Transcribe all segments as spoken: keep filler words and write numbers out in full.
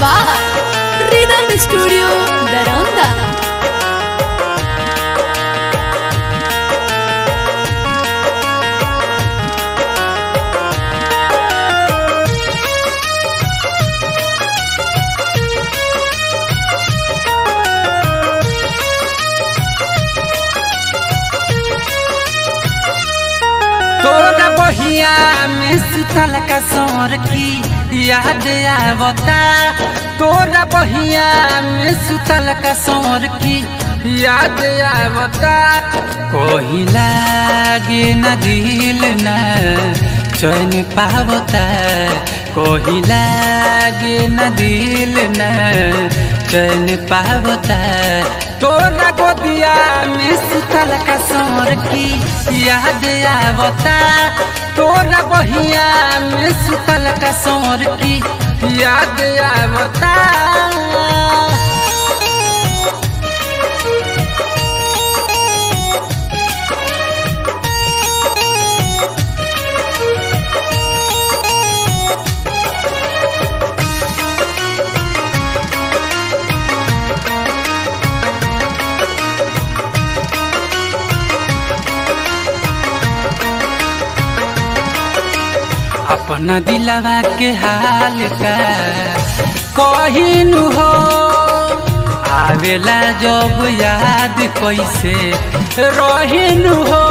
by Rhythm Studio, Daranda. तोरा बहिया में सुतल का सोर की याद आवता। तोरा बहिया में सुतल का सोर की याद आवता। कोई लागे न दिल न चैन पावता। कोई लागे न दिल न चैन पावता। तोरा गोदिया में सुतल का सोर की याद आवता। तोरा बहिया में सुतल का सोर की याद आवता। अपना दिलवा के हाल का कहिनु हो। आवेला जब याद कैसे रहिनु हो।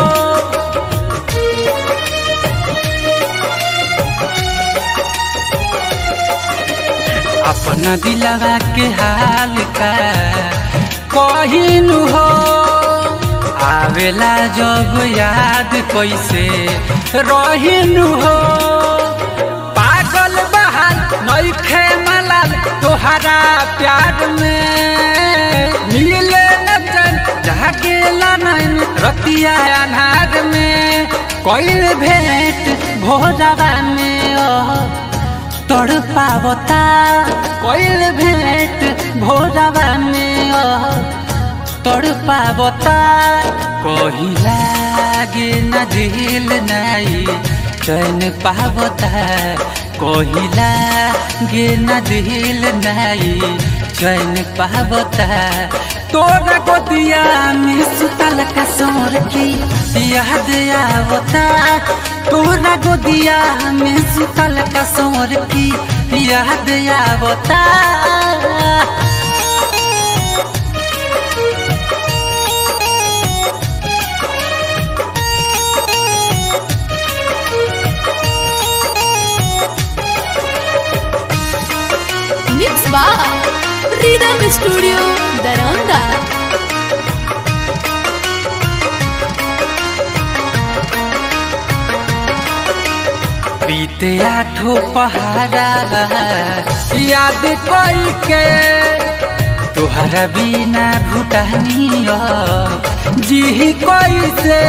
अपना दिलवा के हाल का कहिनु हो। आवेला जब याद कैसे रहिनु हो। पागल बहाल नइखे मलाल तोहरा प्यार में। मिले न चैन जागेला नैन रतिया अनार में। कोइल भेंट भोरवा में ओ तोड़ पावता। कोइल भेंट भोरवा में ओ तोड़ पावता। कोई लागे न दिल नाई चैन पावता। कोई लागे न दिल नाई चैन पावता। तोरा गोदिया में सुतल का सोर की याद आवता। तोरा गोदिया में सुतल का सोर की याद आवता। Mix by Rhythm Studio, Daranda. बीते आठो पहाड़ा याद कोई के। तुहरा बिना भूटानिया जी कोई से।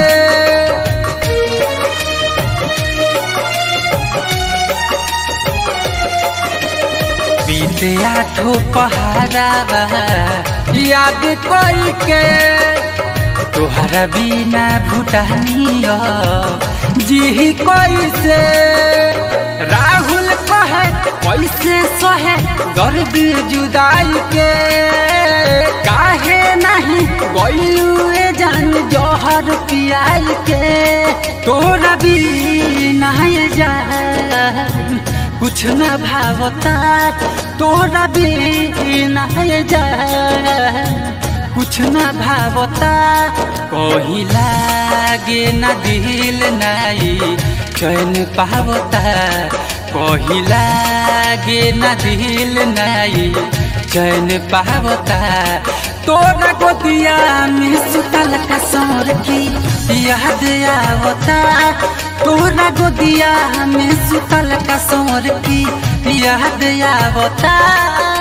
बीते आठो पहाड़ा याद कोई के। तुहरा बिना भूटानिया जी कोई से। राहुल कहे कैसे सहे दर्द जुदाई के। काहे नहीं गइलुए जान जहर पियाई के। तोरा बिना जान कुछ न भावता। तोरा बिना जान कुछ न भावता। कोई लागे न दिल नाई चैन पावता। कोई लागे न दिल नाई चैन पावता। तोरा गोदिया में सुतल का सोर की याद आवता। तोरा गोदिया में सुतल का सोर की याद आवता।